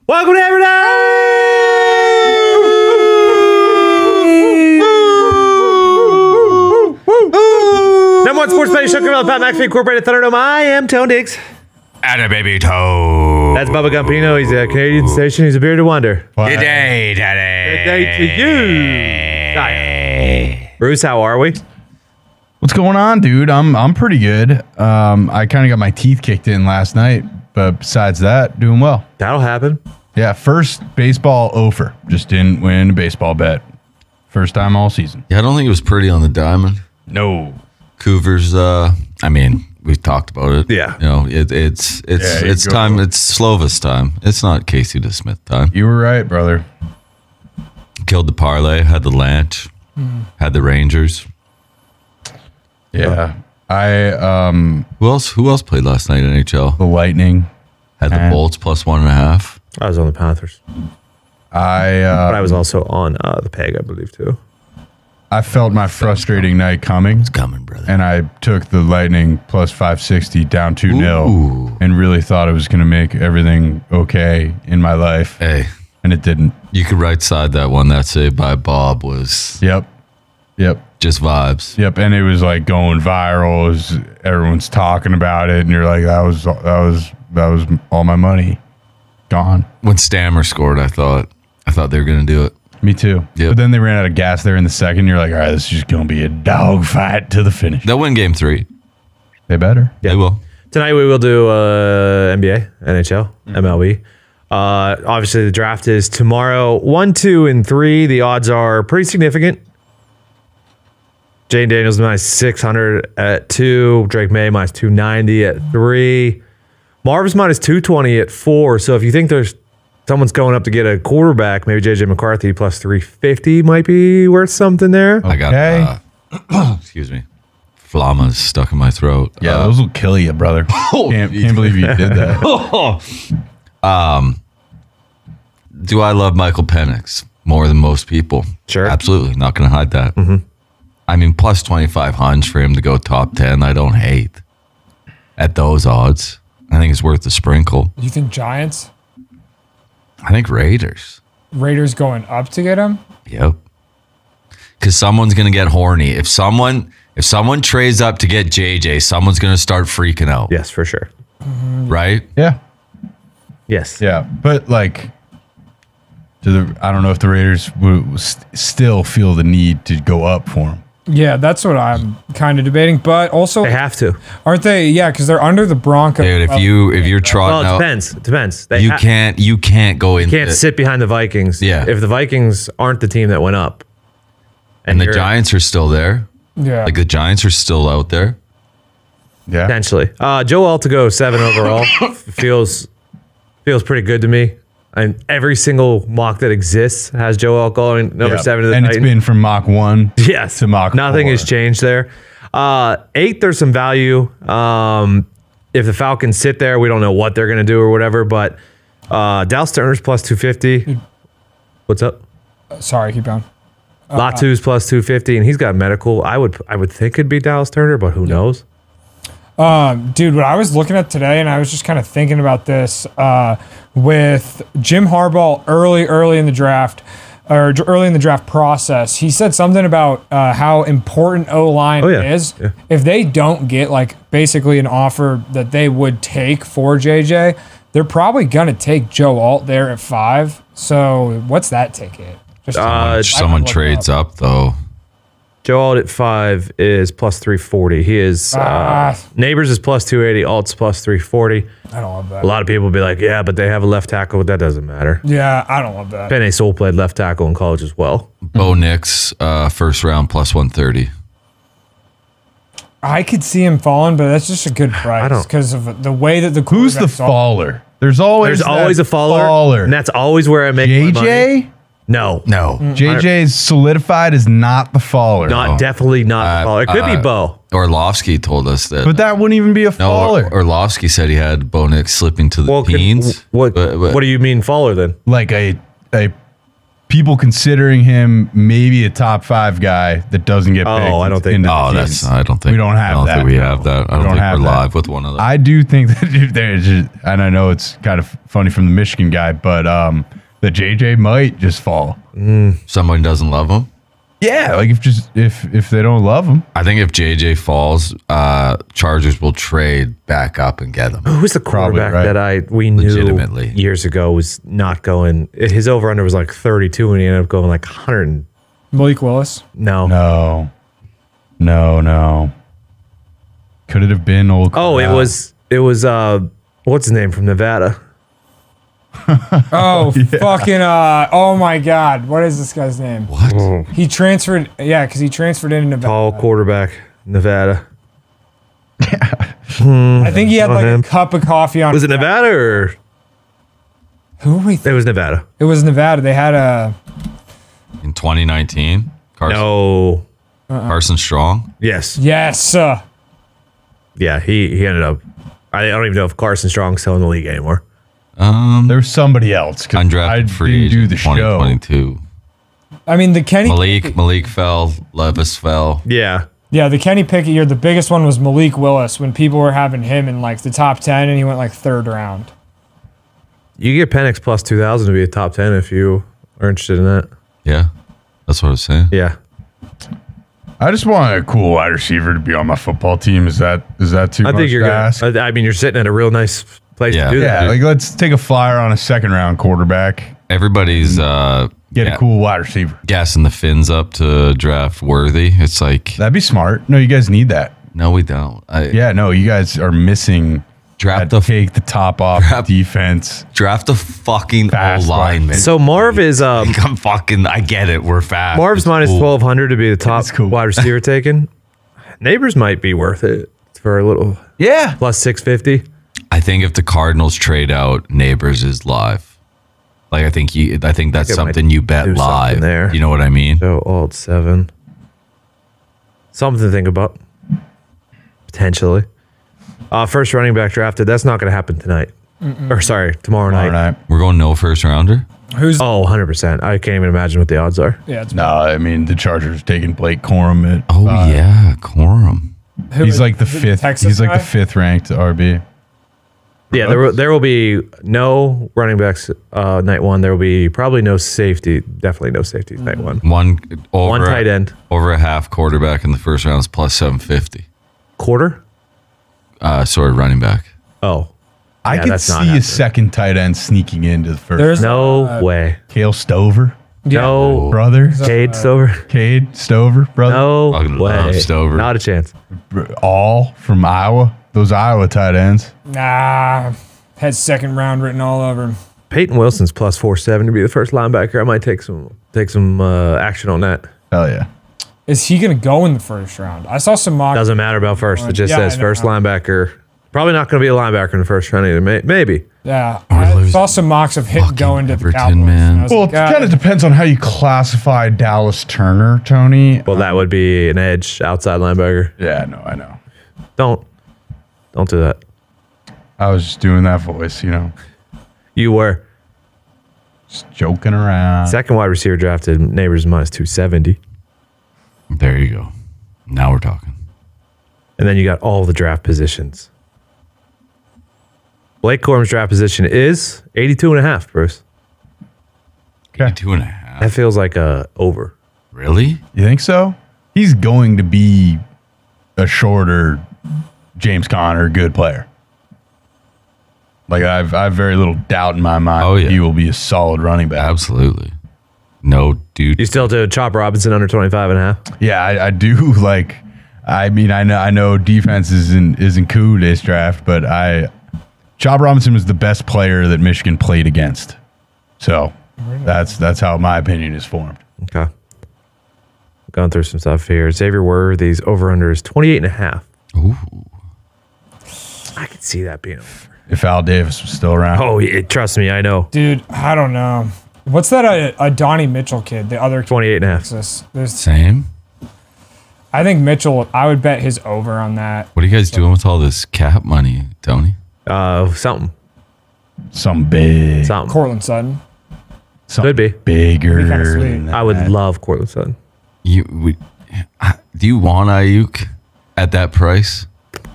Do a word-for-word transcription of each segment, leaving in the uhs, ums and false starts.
Welcome to Every Number one sports betting show, Pat McAfee Incorporated Thunderdome. I am Tone Diggs. Atta baby toe. That's Bubba Gumpino. He's a Canadian station. He's a bearded wonder. Good day, Daddy. Good day to you. Hi. Bruce, how are we? What's going on, dude? I'm I'm pretty good. Um, I kind of got my teeth kicked in last night, but besides that, doing well. That'll happen. Yeah, first baseball over. Just didn't win a baseball bet. First time all season. Yeah, I don't think it was pretty on the diamond. No. Cougars, uh, I mean, we've talked about it. Yeah. You know, it, it's it's Yeah, it's go. time. It's Slovis time. It's not Casey DeSmith time. You were right, brother. Killed the parlay, had the Lant, Mm. had the Rangers. Yeah. I um Who else? Who else played last night in N H L? the Lightning. Had the And- Bolts plus one and a half. I was on the Panthers. I uh But I was also on uh, the Peg, I believe, too. I felt my frustrating night coming, It's coming, brother. and I took the Lightning plus five sixty down two nil Ooh. and really thought it was going to make everything okay in my life, Hey, and it didn't. you could right side that one. That save by Bob was Yep. Yep. just vibes. Yep, and it was like going viral. It was, everyone's talking about it, and you're like, "That was that was that was all my money gone." When Stammer scored, I thought I thought they were gonna do it. Me too. Yep. But then they ran out of gas there in the second. You're like, "All right, this is just gonna be a dogfight to the finish." They'll win game three. They better. Yeah. They will. Tonight we will do uh, N B A, N H L, M L B. Uh, obviously, the draft is tomorrow. One, two, and three. The odds are pretty significant. Jane Daniels minus six hundred at two. Drake May minus two ninety at three. Marv's minus two twenty at four. So if you think there's someone's going up to get a quarterback, maybe J J McCarthy plus three fifty might be worth something there. I got. Okay. Uh, excuse me. Flamas stuck in my throat. Yeah, Uh, those will kill you, brother. can't, can't believe you did that. do I love Michael Penix more than most people? Sure. Absolutely. Not going to hide that. Mm-hmm. I mean, plus twenty-five hundred for him to go top ten, I don't hate. At those odds, I think it's worth the sprinkle. You think Giants? I think Raiders. Raiders going up to get him? Yep. Because someone's going to get horny. If someone if someone trades up to get J J, someone's going to start freaking out. Yes, for sure. Right? Yeah. Yes. Yeah, but like, do the I don't know if the Raiders will st- still feel the need to go up for him. Yeah, that's what I'm kind of debating. But also, They have to. aren't they? Yeah, because they're under the Broncos. Dude, if Well, you if you're Well, trotting it out, depends. It depends. They you ha- can't you can't go in can't the- sit behind the Vikings. Yeah. If the Vikings aren't the team that went up, and the you're- Giants are still there. yeah, Like the Giants are still out there. Yeah, potentially. Uh, Joe Alt to go seven overall feels feels pretty good to me. And every single mock that exists has Joe Alt going number Yeah. seven to the and it's Titans. been from Mach one yes to Mach Nothing four. has changed there. Uh, eight, there's some value. Um, if the Falcons sit there, we don't know what they're going to do or whatever. But uh, Dallas Turner's plus two fifty. What's up? sorry, keep going. Latu's plus two fifty, and he's got medical. I would I would think it'd be Dallas Turner, but who knows? Um, dude, what I was looking at today, and I was just kind of thinking about this uh, with Jim Harbaugh early, early in the draft, or j- early in the draft process. He said something about uh, how important O line Oh, yeah. is. Yeah. If they don't get like basically an offer that they would take for J J, they're probably gonna take Joe Alt there at five. So what's that ticket? Just Uh, If someone look it trades up though. Joe Alt at five is plus three forty. He is uh, Ah. Neighbors is plus two eighty. Alt's plus three forty. I don't love that. A lot of people will be like, yeah, but they have a left tackle. That doesn't matter. Yeah, I don't love that. Penny Soul played left tackle in college as well. Bo Nix, uh, first round plus one thirty. I could see him falling, but that's just a good price don't- because of the way that the Who's the quarterbacks are. faller? There's always There's always that a faller, faller. and that's always where I make my money. J J. No, No. J J is solidified as not the faller. not definitely not Uh, the faller. It could be uh, Bo. Orlovsky told us that. But that wouldn't even be a no, faller. Or- Orlovsky said he had Bo Nix slipping to the Well, could- teens. what but, but what do you mean faller then? like a a people considering him maybe a top five guy that doesn't get picked. Oh, I don't think- into the Oh, teams. that's. I don't think We don't have I don't that. think we have that. I We don't, don't think have we're that. live with one of those. I do think that if there's, just, and I know it's kind of funny from the Michigan guy, but um, the J J might just fall. Someone doesn't love him. Yeah, like if just if if they don't love him, I think if J J falls, uh, Chargers will trade back up and get him. Who's the Probably, quarterback right. that I we knew Legitimately. years ago was not going? His over under was like thirty-two, and he ended up going like one hundred. Malik Willis. No. no, no, no. Could it have been old? Oh, it Corral? was it was uh what's his name from Nevada? Oh, fucking, uh, oh my God. What is this guy's name? What? He transferred, yeah, because he transferred into Nevada. Tall quarterback, Nevada. I think he had like him. a cup of coffee on. Was it Nevada or Who were we? it Th- was Nevada? it was Nevada. They had a. In twenty nineteen, Carson, No. Carson Strong. Yes. Yes. Uh, Yeah. He he ended up. I don't even know if Carson Strong's still in the league anymore. Um, There was somebody else. 'Cause I undrafted free didn't do agent the twenty show. twenty-two. I mean, the Kenny. Malik Malik fell. Levis fell. Yeah. Yeah, the Kenny Pickett year, the biggest one was Malik Willis when people were having him in like the top ten and he went like third round. You get Penix plus two thousand to be a top ten if you are interested in that. Yeah, that's what I was saying. Yeah. I just want a cool wide receiver to be on my football team. Is that is that too I much think you're to gonna. ask? I, I mean, you're sitting at a real nice place Yeah. to do that. Yeah, like let's take a flyer on a second round quarterback. Everybody's uh, Get yeah, a cool wide receiver. gassing the fins up to draft Worthy. It's like, That'd be smart. No, you guys need that. no, we don't. I, Yeah, no, you guys are missing draft that the take the top off Draft- defense. draft a fucking Fast lineman. So Marv is um I'm fucking. I get it. We're fast. Marv's It's minus cool. twelve hundred to be the top It's cool. wide receiver taken. Neighbors might be worth it for a little Yeah. plus six fifty. I think if the Cardinals trade out, Neighbors is live. Like I think you. I think that's I think it might something you bet do something live. there. You know what I mean? So alt seven. Something to think about. Potentially. Uh, first running back drafted. That's not going to happen tonight. Or sorry, tomorrow, All night. right. We're going no first rounder. Who's Oh, one hundred percent. I can't even imagine what the odds are. yeah? It's, No, I mean the Chargers taking Blake Corum at Oh uh, yeah, Corum. who He's is- like the is it fifth. Texas He's like guy? the fifth ranked R B. Yeah, there will, there will be no running backs uh, night one. There will be probably no safety. Definitely no safeties night one. One over One tight end. over a half quarterback in the first round is plus seven fifty. Quarter? Uh, sorry, running back. Oh. I Yeah, could that's see not a happening. second tight end sneaking into the first. There's No uh, way. Kale Stover, yeah. No. brother. Cade Stover? Cade Stover, brother. No Fucking love way. Stover. Not a chance. All from Iowa. Those Iowa tight ends. Nah, had second round written all over him. Peyton Wilson's plus four seven to be the first linebacker. I might take some take some uh, action on that. Hell yeah. Is he gonna go in the first round? I saw some mock. Doesn't matter about first. It just Yeah, says I know. first linebacker. Probably not going to be a linebacker in the first round either. May- Maybe. Yeah, I losing. saw some mocks of him Fucking going to the Everton, Cowboys. man. and I was Well, like, it ah, kind of depends on how you classify Dallas Turner, Tony. Well, that would be an edge outside linebacker. Yeah, no, I know. Don't. Don't do that. I was just doing that voice, you know, You were. just joking around. Second wide receiver drafted. Neighbors minus two seventy. There you go. Now we're talking. And then you got all the draft positions. Blake Corum's draft position is eighty-two and a half, Bruce. Okay. Two and a half. That feels like a over. Really? You think so? He's going to be a shorter James Conner good player. Like I've I've very little doubt in my mind Oh, that yeah. he will be a solid running back. Absolutely. No, dude. You still do Chop Robinson under twenty-five and a half? Yeah, I, I do like. I mean, I know I know defense isn't isn't cool this draft, but I Chop Robinson was the best player that Michigan played against. So that's that's how my opinion is formed. Okay. Gone through some stuff here. Xavier Worthy's over under is twenty-eight and a half. Ooh. I could see that being over. If Al Davis was still around, Oh, yeah, trust me, I know. dude, I don't know. What's that? A, a Donnie Mitchell kid, the other kid. twenty-eight and a half. There's, there's, Same. I think Mitchell. I would bet his over on that. What are you guys doing with all this cap money, Tony? Uh, something. some big. Something. Cortland Sutton. something Could be. bigger. Be kinda sweet. than I would that. love Cortland Sutton. You would, do you want Ayuk at that price?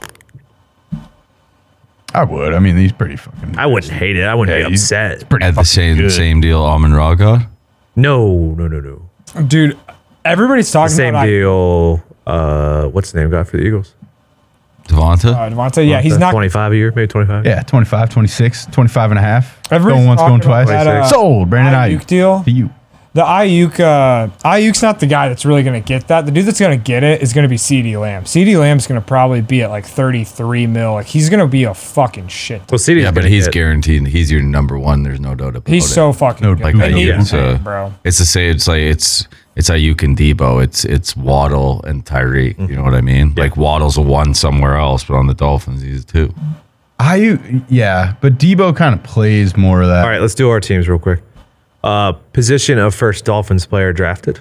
I would. I mean, he's pretty fucking. I wouldn't hate it. I wouldn't Yeah, be he's- upset. pretty At the fucking same good. same deal, Amon Ra got? No, no, no, no. Dude, everybody's talking Same about deal. Uh, what's the name got for the Eagles? Devonta? Uh, Devontae, yeah, he's not. twenty-five a year, maybe twenty-five. Yeah, twenty-five, twenty-six, twenty-five and a half. Everybody's Going once, talking going about twice. that, uh, Sold. Brandon Ayuk Ayuk. deal. To you. The Ayuk, uh, Ayuk's not the guy that's really going to get that. The dude that's going to get it is going to be CeeDee Lamb. CeeDee Lamb's going to probably be at like thirty-three mil. Like he's going to be a fucking shit. Well, C D. Yeah, but he's guaranteed. He's your number one. There's no doubt about He's it. so fucking No good. doubt. They Like, need yeah, him, it's, uh, bro. It's the same. It's like it's it's Ayuk and Debo. It's it's Waddle and Tyreek. You know what I mean? Like Waddle's a one somewhere else, but on the Dolphins he's a two. Ayuk, yeah, but Debo kind of plays more of that. All right, let's do our teams real quick. Uh, position of first Dolphins player drafted,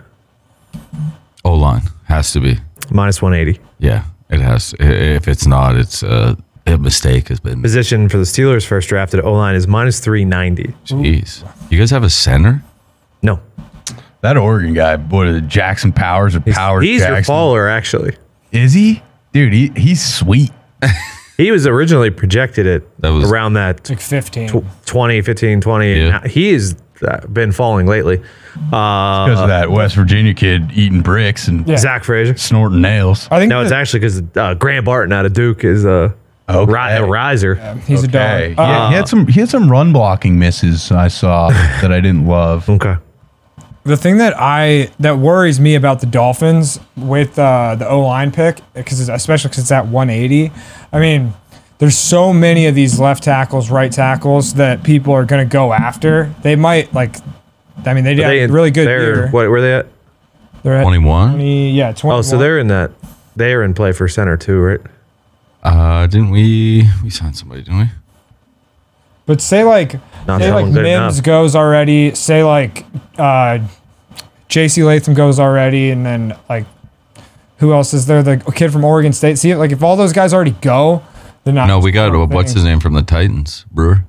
O line has to be. minus one eighty. Yeah, it has. I- If it's not, it's uh, a mistake has been. Position for the Steelers first drafted, O line is minus three ninety. Jeez, you guys have a center? No. That Oregon guy, what is it, Jackson Powers or He's, Powers he's your Jackson? faller, actually. Is he? Dude, he, he's sweet. He was originally projected at That was- around that It's like fifteen. tw- twenty, fifteen, twenty. Yeah. And he has uh, been falling lately. Uh, Because of that West Virginia kid eating bricks and Yeah. Zach Frazier. snorting nails. I think No, it's that- actually because uh, Grant Barton out of Duke is a, Okay. ri- a riser. he's Okay. a dog. He, had, he had some he had some run blocking misses I saw that I didn't love. Okay. The thing that I that worries me about the Dolphins with uh, the O line pick, because especially because it's at one eighty. I mean, there's so many of these left tackles, right tackles that people are going to go after. They might like. I mean, they did They- a really good they're- year. What were they at? They're at Twenty-one. twenty, yeah, twenty. Oh, so they're in that. They are in play for center too, right? Uh, didn't we? We signed somebody, didn't we? But say like Not say like someone good Mims enough. goes already. Say like uh, J C Latham goes already, and then like who else is there? The kid from Oregon State. See, like if all those guys already go, they're not. No, we got what's his name from the Titans, Brewer.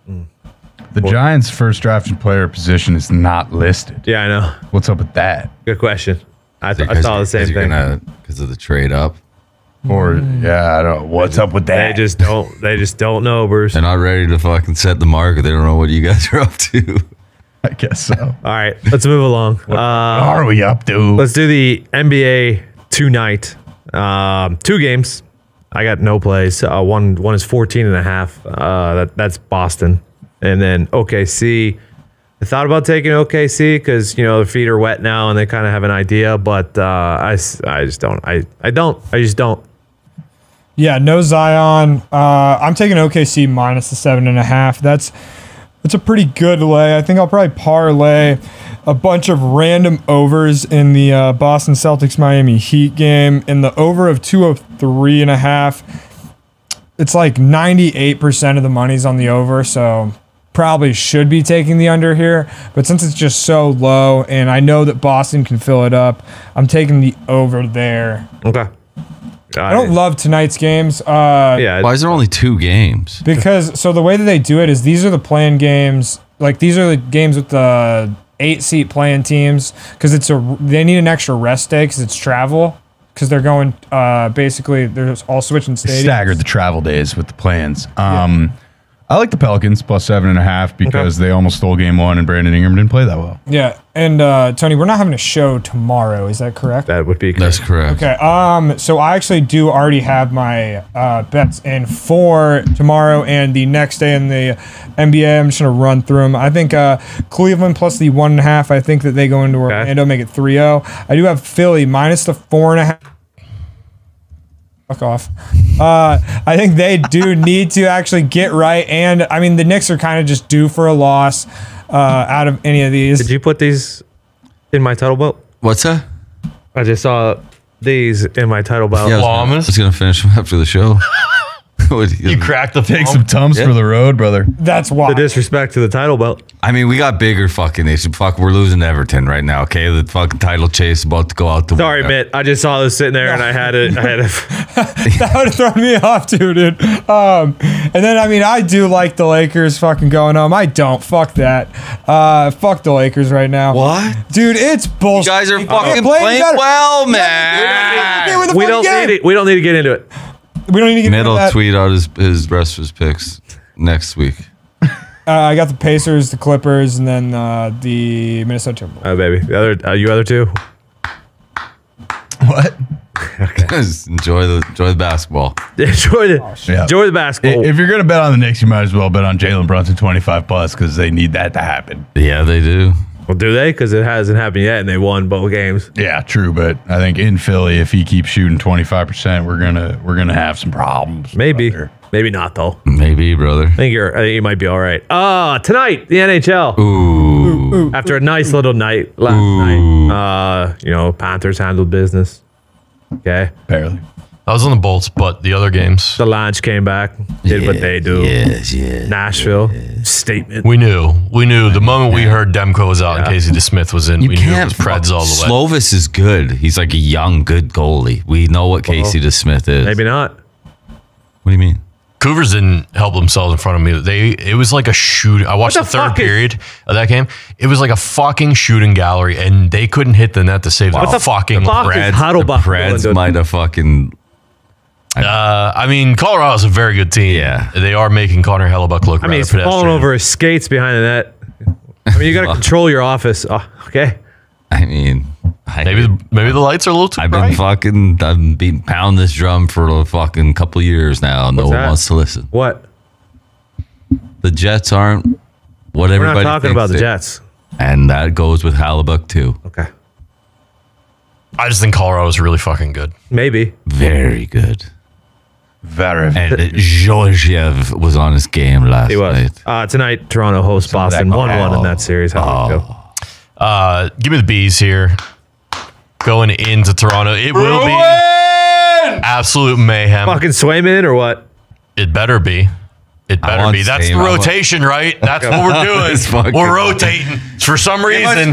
The Giants' first drafted player position is not listed. Yeah, I know. What's up with that? Good question. I, th- I saw the same thing. Because of the trade up. Or yeah, I don't know. What's up with They that? just don't. They just don't know, Bruce. They're not ready to fucking set the market. They don't know what you guys are up to. I guess so. All right, let's move along. What Uh, are we up to? let's do the N B A tonight. Um, two games. I got no plays. Uh, one one is fourteen and a half. Uh, that, that's Boston. And then O K C. I thought about taking O K C because, you know, their feet are wet now and they kind of have an idea. But uh, I, s- I just don't. I, I don't. I just don't. Yeah, no Zion. Uh, I'm taking O K C minus the seven and a half. That's that's a pretty good lay. I think I'll probably parlay a bunch of random overs in the uh, Boston Celtics Miami Heat game. In the over of two of three and a half, it's like ninety-eight percent of the money's on the over. So probably should be taking the under here. But since it's just so low, and I know that Boston can fill it up, I'm taking the over there. Okay. I don't love tonight's games. Uh, Yeah. Why is there only two games? Because so the way that they do it is these are the playing games. Like these are the games with the eight seat playing teams because it's a they need an extra rest day because it's travel because they're going uh basically they're all switching stadiums. Staggered the travel days with the plans. Um, I like the Pelicans plus seven and a half because they almost stole game one and Brandon Ingram didn't play that well. Yeah, and uh, Tony, we're not having a show tomorrow. Is that correct? That would be That's correct. correct. Okay. Um. So I actually do already have my uh, bets in for tomorrow and the next day in the N B A. I'm just gonna run through them. I think uh, Cleveland plus the one and a half. I think that they go into Orlando, make it three oh. I do have Philly minus the four and a half. Fuck off. Uh, I think they do need to actually get right, and I mean the Knicks are kind of just due for a loss uh, out of any of these. Did you put these in my title belt? What's that? I just saw these in my title belt. Yeah, I was, gonna, I was gonna finish them after the show. You cracked the Take foam. some Tums Yeah. for the road, brother. That's why. The disrespect to the title belt. I mean, we got bigger fucking issues. Fuck, we're losing Everton right now. Okay, the fucking title chase is about to go out the Sorry, window. Mitt. I just saw this sitting there and I had it. I had it. That would have thrown me off too, dude. Um, and then I mean, I do like the Lakers fucking going home. I don't. Fuck that. Uh, fuck the Lakers right now. What? dude? It's bullshit. You guys are You fucking can't play playing better. well, Okay, man. with the We fucking don't game. need it. We don't need to get into it. We don't need to get Middle into that. tweet out his, his rest of his picks next week. Uh, I got the Pacers, the Clippers, and then uh, the Minnesota Timberwolves. Oh, baby. The other, uh, you other two? What? enjoy the enjoy the basketball. enjoy the, Yeah. enjoy the basketball. If you're gonna bet on the Knicks, you might as well bet on Jalen Brunson twenty-five plus because they need that to happen. Yeah, they do. well, do they? Because it hasn't happened yet, and they won both games. Yeah, true, but I think in Philly, if he keeps shooting twenty-five percent, we're gonna we're gonna have some problems. Maybe. brother. Maybe not, though. Maybe, brother. I think you're. I think you might be all right. Uh tonight the N H L. Ooh. After a nice little night last Ooh. night, uh, you know, Panthers handled business. Okay, Barely. I was on the Bolts, but the other games, the Lanch came back, did what they do. Yes, yes. Nashville statement. we knew. We knew the moment we heard Demko was out Yeah. and Casey DeSmith was in, You we knew it can't. was Preds all the way. Slovis is good. He's like a young, good goalie. We know what Casey DeSmith is. Maybe not. What do you mean? Cougars didn't help themselves in front of me. They it was like a shoot. I watched What the, the third fuck is- period of that game. It was like a fucking shooting gallery, and they couldn't hit the net to save What the the fucking. fuck is Preds. Huddlebuck The doing, Preds dude? might have fucking. Uh, I mean, Colorado's a very good team. Yeah. they are making Connor Hellebuck look. I mean, he's rather falling pedestrian. over his skates behind the net. I mean, you got to control your office. Oh, okay. I mean, I, Maybe the, maybe the lights are a little too I've been bright. fucking. I've been pounding this drum for a fucking couple years now. No What's one that? wants to listen. What? The Jets aren't what We're everybody. not talking thinks about the they- Jets. and that goes with Hallebuck too. Okay. I just think Colorado's really fucking good. Maybe. Very good. Very. And Georgiev was on his game last He was. night. Uh, tonight, Toronto hosts Some of that Boston. one one in oh, that series. How did it go? Uh, give me the bees here. Going into Toronto, it will be absolute mayhem. Fucking Swayman or what? It better be. It better want be. That's same. the I want- rotation, right? That's what we're doing. It's fucking- We're rotating. For some reason,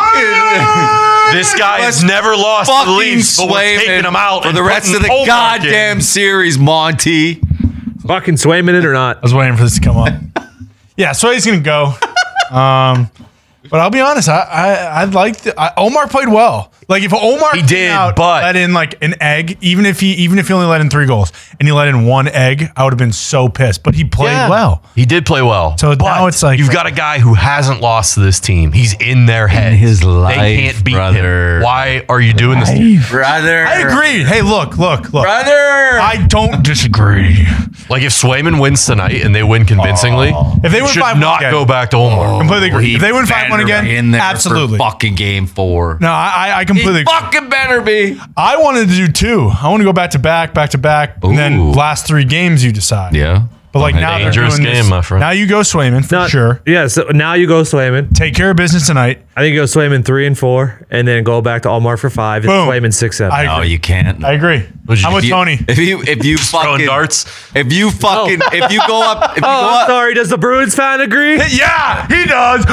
fucking this guy has Let's never lost to the fucking Leafs, but we're Swayman taking him out for and the rest putting of the Olmark goddamn in. series, Monty. Fucking Swayman it or not? I was waiting for this to come up. Yeah, Sway's gonna go. Um, but I'll be honest, I I, I like the, I, Omar played well. Like if Omar He came did, out, but- let in like an egg, even if he even if he only let in three goals and he let in one egg, I would have been so pissed. But he played Yeah. well. He did play well. So But now it's like- you've got a guy who hasn't lost to this team. He's in their head. his life, they can't beat brother. him. Why are you doing this? to me? Brother. I agree. Hey, look, look, look. Brother. I don't disagree. Like if Swayman wins tonight and they win convincingly, If they you win should five one not again. go back to Omar. Completely agree. He If they win five one better again, in there absolutely. for fucking game four. No, I I- I He completely agree. fucking better be. I wanted to do two. I want to go back to back, back to back, and then Ooh. last three games you decide. Yeah. But like Okay. now they're Dangerous doing this- game, my friend. Now you go Swayman for Not, sure. Yeah, so now you go Swayman. Take care of business tonight. I think you go Swayman three and four, and then go back to Allmark for five, and Boom. Swayman six seven. I No, agree. you can't. I agree. Would you- I'm with If you- Tony. If you if you Throwing fucking darts. if you fucking if you go up if you oh, go I'm up sorry. Does the Bruins fan agree? Yeah, he does.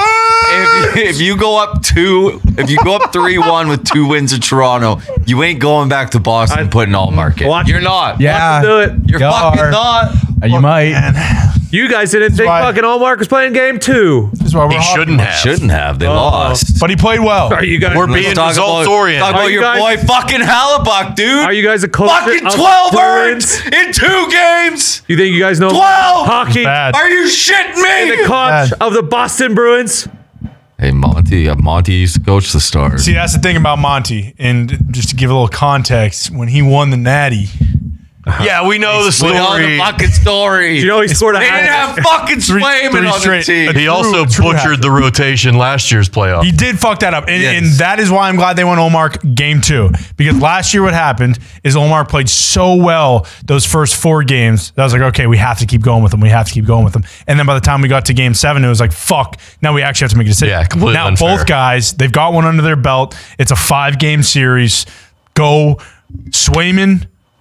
if, if you go up two if you go up three one with two wins in Toronto, you ain't going back to Boston and putting all market. Watch- You're not. Yeah. Do it. You're You fucking are. not. You might. You guys didn't think why- fucking Allmark was playing game two. This is why we're He hockey shouldn't buffs. have. Shouldn't have. They lost. But he played well. Are you guys? We're being Talk results about, oriented. talk Are about you your guys- boy fucking Hallebuck, dude. Are you guys a culture fucking of twelve Bruins? earned in two games? You think you guys know twelve? hockey? Bad. Are you shitting In the me? coach Bad. of the Boston Bruins. Hey Monty, uh, Monty used to coach the Stars. See, that's the thing about Monty. And just to give a little context, when he won the Natty, Yeah, we know the We know the story. fucking story. You know he scored a they didn't hat. have fucking Three- Swayman three on the straight- team. a He True- also true butchered hat. the rotation last year's playoff. he did fuck that up. And, Yes. and that is why I'm glad they went Omar game two. Because last year what happened is Omar played so well those first four games that I was like, okay, we have to keep going with him. We have to keep going with him. And then by the time we got to game seven, it was like, fuck, now we actually have to make a decision. Yeah, completely now unfair. both guys, they've got one under their belt. It's a five game series. Go Swayman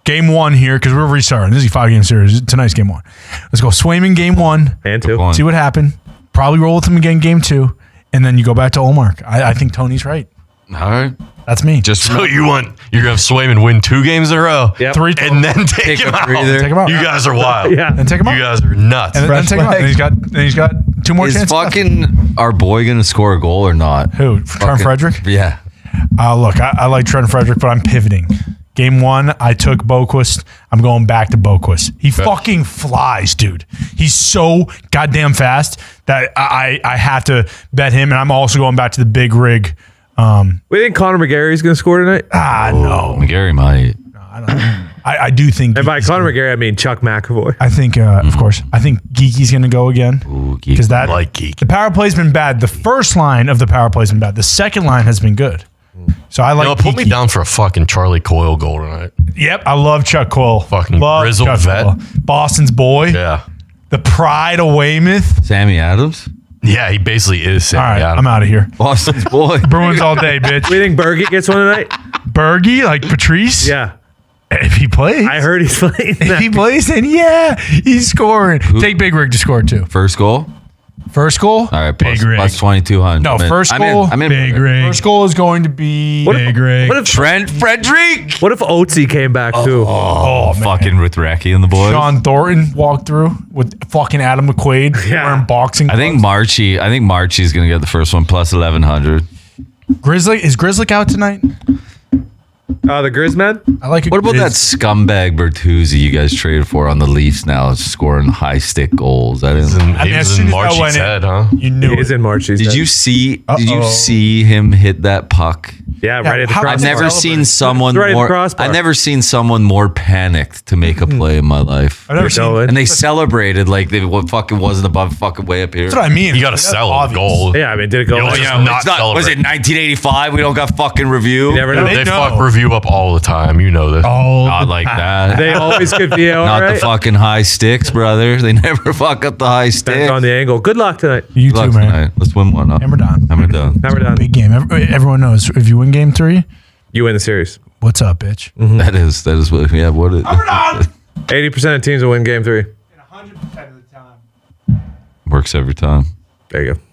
game one here because we're restarting. This is a five-game series. Tonight's game one. Let's go Swayman game one. And two. One. See what happened. Probably roll with him again game two. And then you go back to Olmark. I, I think Tony's right. All right. That's me. Just So you want you're gonna have Swayman win two games in a row, Yep. Three and then take, Take him a out. breather. Take him out. You guys are wild. Yeah. And take him out. You guys are nuts. and then, then Fresh take him out. legs. And he's got, and he's got two more is chances. left. fucking our boy gonna score a goal or not? Who? Trent Fucking- Frederick? Yeah. Uh, look, I, I like Trent Frederick, but I'm pivoting. Game one, I took Boquist. I'm going back to Boquist. He fucking flies, dude. He's so goddamn fast that I, I I have to bet him, and I'm also going back to the big rig. Um, We think Connor McGarry's going to score tonight? ah, no. McGarry might. I, don't know. I, I do think. And by Geeky's Connor gonna- McGarry, I mean Chuck McAvoy. I think, uh, of course, I think Geeky's going to go again. Ooh, geek. Because that Like Geek. the power play's been bad. The first line of the power play's been bad. The second line has been good. So I like. You know, put me Geeky. down for a fucking Charlie Coyle goal tonight. Yep, I love Chuck Coyle. Fucking love grizzled Chuck vet. Coyle. Boston's boy. Yeah. The pride of Weymouth. Sammy Adams, Yeah, he basically is All Sammy right, Adams. I'm out of here. Boston's boy. Bruins all day, bitch. We think Berge gets one tonight? Bergie, like Patrice. Yeah. If he plays. I heard he's playing. If he plays, then yeah, he's scoring. Take Big Rig to score too. First goal. First goal. All right, Big plus, Rig. plus twenty-two hundred. No, I'm in. first I'm goal. In. I'm in. Big Rig. First goal is going to be. What if- Big Rig. What if Trent Frederick. what if Oatsy came back too? Oh, man. Fucking with Racky and the boys. Sean Thornton walked through with fucking Adam McQuaid Yeah. wearing boxing. I think gloves. Marchie. I think Marchie's gonna get the first one plus eleven hundred. Grizzly is Grizzly out tonight. Uh, the Grizzman? I like. A What about that Grizz. scumbag Bertuzzi you guys traded for on the Leafs now, scoring high stick goals? I He's didn't. in, I mean, he as was soon in as that went Marchie's in- head, huh? You knew He's it. in March. He's Did dead. you see? Did you Uh-oh. see him hit that puck? Yeah, Yeah, right at the how- crossbar. I've never Celebrate. seen someone Right at the more. crossbar. I've never seen someone more panicked to make a play in my life. I've never You're seen. going. And they celebrated like they what fucking wasn't above fucking way up here. That's what I mean. You got to That's sell a obvious. goal. Yeah, I mean, did it go? You know, like- yeah. You know, not it's not, was it celebrate. nineteen eighty-five? We don't got fucking review. You never know. They, They fuck know. review up all the time. You know this. All Not like that. They always could be all Not right. the fucking high sticks, brother. They never fuck up the high Depends sticks. on the angle. Good luck tonight. You Good too, luck man. tonight. Let's win one up. And we're done. And we're done. Now we're done. Big game. Every- Everyone knows if you win game three, You win the series. what's up, bitch? That is that is what yeah, what it eighty percent of teams will win game three. one hundred percent of the time. works every time. There you go.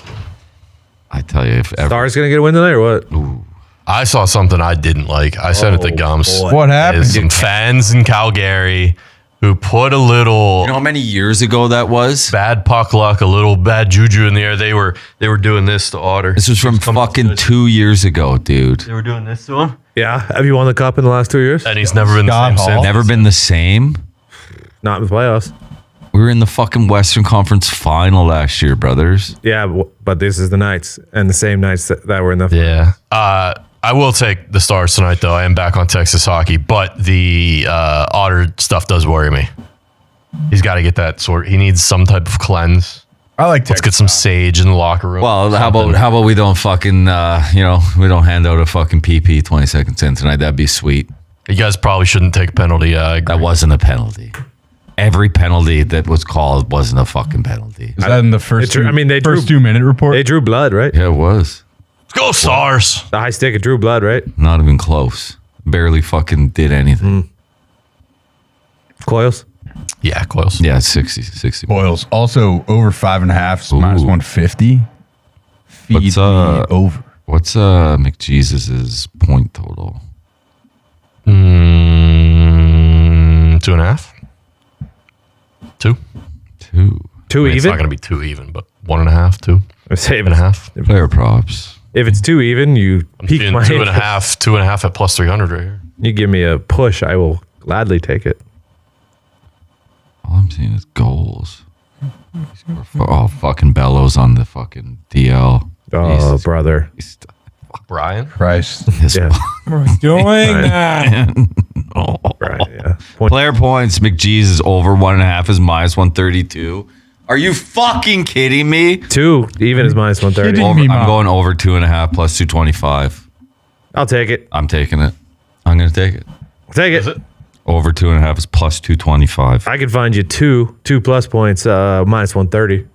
I tell you, if ever Stars going to get a win tonight or what? I saw something I didn't like. I sent it to Oh, Gums. boy. What happened? There's some fans in Calgary who put a little you know how many years ago that was? bad puck luck, a little bad juju in the air. They were they were doing this to Otter. This was from Come on, fucking guys. two years ago, dude. They were doing this to him, Yeah. Have you won the cup in the last two years? and he's never been Scott the same Hall. since. Never been the same. Not in the playoffs. We were in the fucking Western Conference final last year, brothers. Yeah, w- but this is the Knights and the same Knights that, that were in the. Yeah. Uh, I will take the Stars tonight, though. I am back on Texas hockey, but the uh, Otter stuff does worry me. He's got to get that sort. He needs some type of cleanse. I like Let's get some sage in the locker room. Well, how about Something. how about we don't fucking uh, you know we don't hand out a fucking P P twenty seconds in tonight? That'd be sweet. You guys probably shouldn't take a penalty. Uh, I agree. That wasn't a penalty. Every penalty that was called wasn't a fucking penalty. Is that in the first? They drew- two, I mean, they first drew- two minute report. They drew blood, right? Yeah, it was. Let's go Stars. The high stick, it drew blood, right? Not even close. Barely fucking did anything. Coils. Yeah, close. Yeah, sixty, sixty. Boils also over five and a half, so minus Ooh. one fifty. Feed What's, me uh, over. What's uh McJesus's point total? Mm, two and a half. Two. Two. Two I mean, it's even? not going to be two even, but one and a half, two I'm saying and a half. Player props. If it's two even, you I'm peak seeing my two and a interest. half, two and a half at plus three hundred right here. You give me a push, I will gladly take it. All I'm seeing is goals. Oh, fucking Bellows on the fucking D L. Oh, Jesus brother. Christ. Brian? Christ. This Yeah. Doing that. Oh. Right, yeah. Point. Player points, McJesus over one and a half is minus one thirty-two. Are you fucking kidding me? Two even is minus one thirty. Kidding Over, me, I'm Mom. going over two and a half plus two twenty-five. I'll take it. I'm taking it. I'm going to take it. I'll take it. Is it? Over two and a half is plus two twenty-five. I could find you two, two plus points, uh, minus one thirty.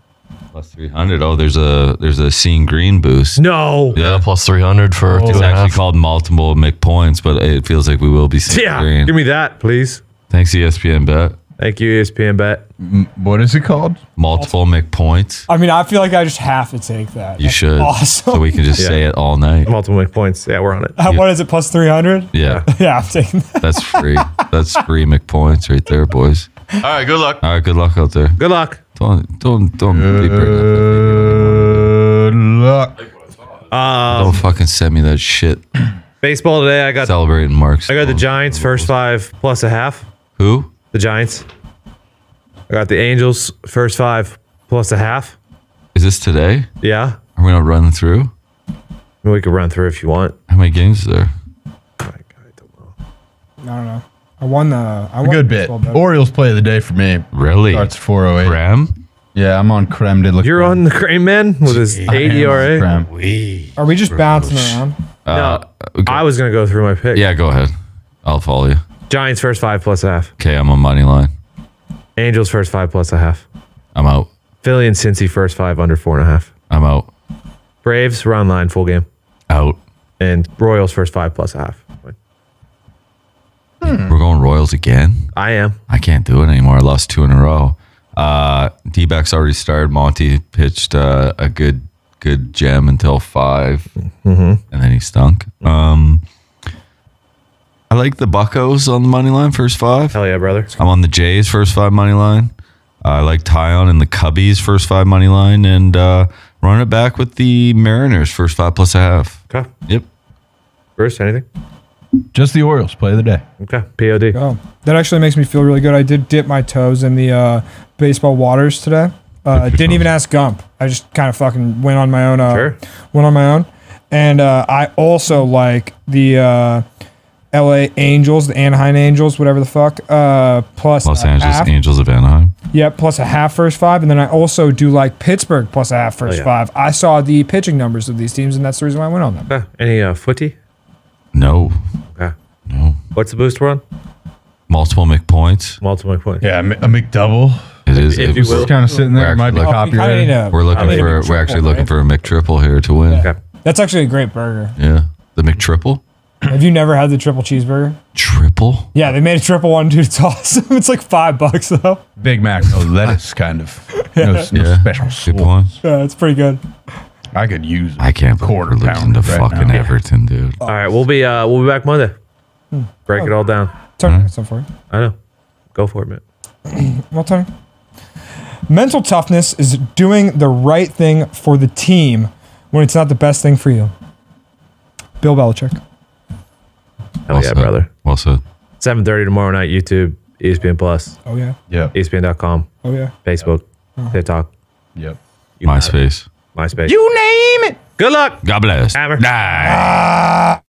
Plus three hundred. Oh, there's a there's a seeing green boost. No. Yeah, plus three hundred for two It's and a actually half. called multiple McPoints, but it feels like we will be seeing Yeah. green. Give me that, please. Thanks, E S P N Bet. Thank you, E S P N Bet. What is it called? Multiple McPoints. I mean, I feel like I just have to take that. You That's should. Awesome. So we can just Yeah. say it all night. Multiple make points. Yeah, we're on it. Uh, what is it? Plus three hundred? Yeah, Yeah, I'm taking that. that's free. That's free McPoints right there, boys. All right, good luck. All right, good luck out there. Good luck. Don't don't don't be bringing up Good luck. that. Don't fucking send me that shit. Baseball today. I got Celebrating Mark's. I got the Giants first five plus a half. Who? The Giants. I got the Angels first five plus a half. Is this today? Yeah. Are we not running through? We could run through if you want. How many games is there? I don't know. I don't know. I won the. I A won good the bit. baseball bet. Orioles play of the day for me. Really? Starts four oh eight. Ram? Yeah, I'm on creme de la You're creme. on the Crane Man with his I eight am E R on A. creme. Are we just bouncing around? Uh, No, I was gonna go through my pick. Yeah, go ahead. I'll follow you. Giants first five plus a half. Okay, I'm on money line. Angels first five plus a half. I'm out. Philly and Cincy first five under four and a half. I'm out. Braves round line full game. Out. And Royals first five plus a half. We're going Royals again? I am. I can't do it anymore. I lost two in a row. Uh, D-backs already started. Monty pitched uh, a good good gem until five, and then he stunk. Um, I like the Buccos on the money line, first five. Hell yeah, brother. I'm on the Jays, first five money line. Uh, I like Tyon and the Cubbies, first five money line, and uh, running it back with the Mariners, first five plus a half. Okay. Yep. Bruce, anything? Just the Orioles play of the day. Okay. P O D. Oh, that actually makes me feel really good. I did dip my toes in the uh, baseball waters today. Uh, didn't even ask Gump. I just kind of fucking went on my own. Uh, Sure. Went on my own, and uh, I also like the uh, L A Angels, the Anaheim Angels, whatever the fuck. Uh, plus Los a Angeles half. Angels of Anaheim. Yep, plus a half first five, and then I also do like Pittsburgh plus a half first yeah. five. I saw the pitching numbers of these teams, and that's the reason why I went on them. Okay. Any uh, footy? No. Okay. No. What's the boost we're on? Multiple McPoints. Multiple points. Yeah, a Mi- a McDouble. It is. If it you was- will. Just kind of sitting there. We're It might be actually Oh, we kinda copyrighted. need a- We're looking I mean, for. a We're actually McTriple, looking right? for a McTriple here to win. Okay. That's actually a great burger. Yeah. The McTriple. Have you never had the triple cheeseburger? Triple. Yeah, they made a triple one, dude. It's awesome. It's like five bucks though. Big Mac, no lettuce, kind of. No, no Yeah. special Good sauce. point. Yeah, it's pretty good. I could use. I can't believe Quarter we're losing pounder to right fucking now. Everton, dude. All right. We'll be uh we'll be back Monday. Break it all down. Tony, some for you. I know. Go for it, man. Well, Tony. Mental toughness is doing the right thing for the team when it's not the best thing for you. Bill Belichick. Hell Well yeah, said. brother. Well said. seven thirty tomorrow night, YouTube, E S P N Plus, Oh yeah. Yep. E S P N dot com, Oh yeah. Facebook, TikTok, Yep. you got it. MySpace. MySpace. You name it. Good luck. God bless. Hammer. Nah.